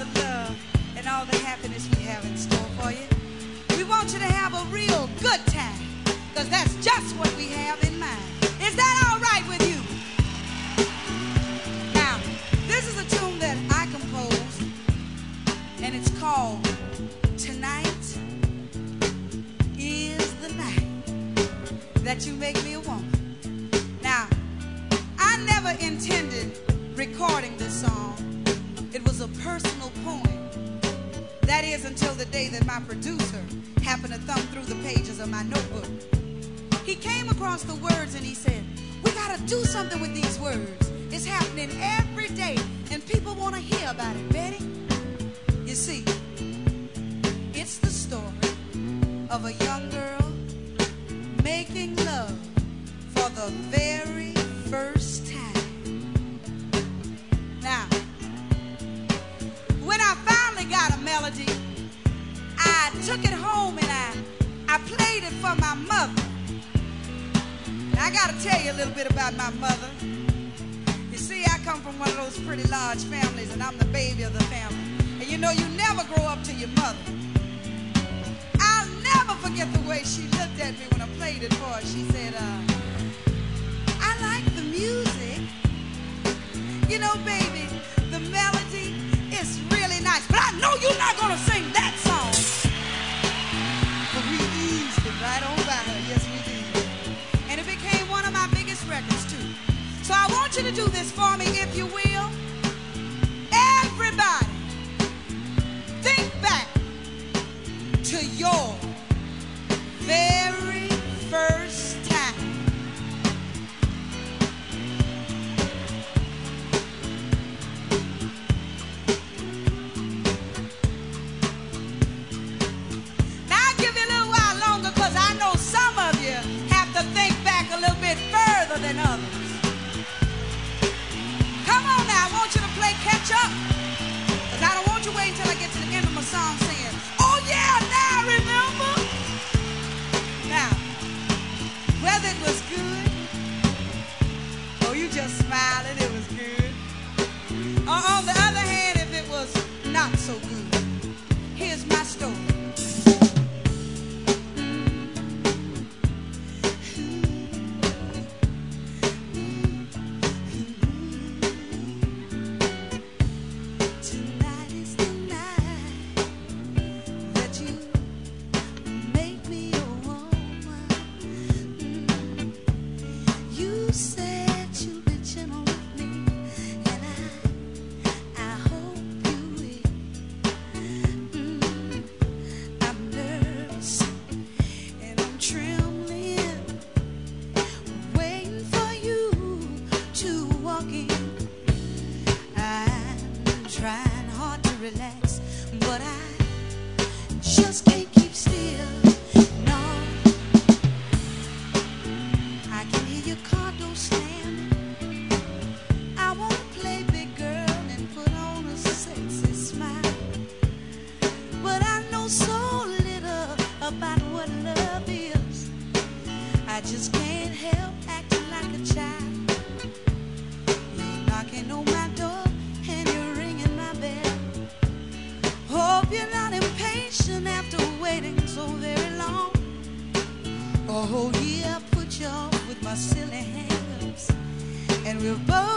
the love and all the happiness we have in store for you. We want you to have a real good time, because that's just what we have in mind. Is that all right with you? Now, this is a tune that I composed, and it's called Tonight Is the Night That You Make Me a Woman. Now, I never intended recording this song. It was a personal poem. That is, until the day that my producer happened to thumb through the pages of my notebook. He came across the words and he said, we gotta do something with these words. It's happening every day and people want to hear about it. Betty, you see, it's the story of a young girl making love for the very first time. Now, when I finally got a melody, I took it home and I played it for my mother. Now, I gotta tell you a little bit about my mother. You see, I come from one of those pretty large families, and I'm the baby of the family. And you know, you never grow up to your mother. I'll never forget the way she looked at me when I played it for her. She said, I like the music. You know, baby, the melody is really nice, but I know you're not gonna sing that song. But we eased it right on by her, yes we did. And it became one of my biggest records too. So I want you to do this for me, if you will. Everybody, think back to your very first time. Now I'll give you a little while longer, because I know some of you have to think back a little bit further than others. Come on now, I want you to play catch up, because I don't want you waiting until I get to the end of my song saying, oh yeah, now I remember. Now, whether it was good, or you just smiled and it was good, or on the other hand, if it was not so good, here's my story. Tonight is the night that you make me a woman. You said you'd be gentle with me, and I hope you will. I'm nervous and I'm trembling, waiting for you to walk in. I'm trying hard to relax, but I just can't keep still. No, I can hear your car door slamming. I wanna play big girl and put on a sexy smile, but I know so little about what love is. I just can't help acting like a child. You're knocking on my door and you're ringing my bell. Hope you're not impatient after waiting so very long. Oh yeah, I put you off with my silly hang-ups, and we're both